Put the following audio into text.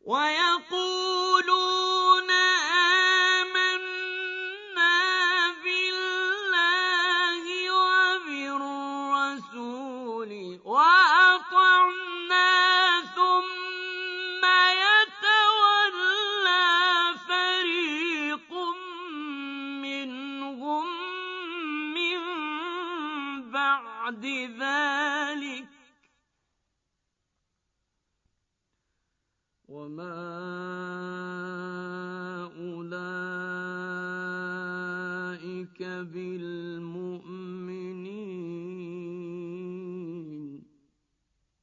وَيَقُولُونَ آمَنَّا بِاللَّهِ وَبِالرَّسُولِ وَأَطَعْنَا ثُمَّ يَتَوَلَّىٰ فَرِيقٌ مِّنْهُم مِّن بَعْدِ ذَٰلِكَ ۚ وَمَا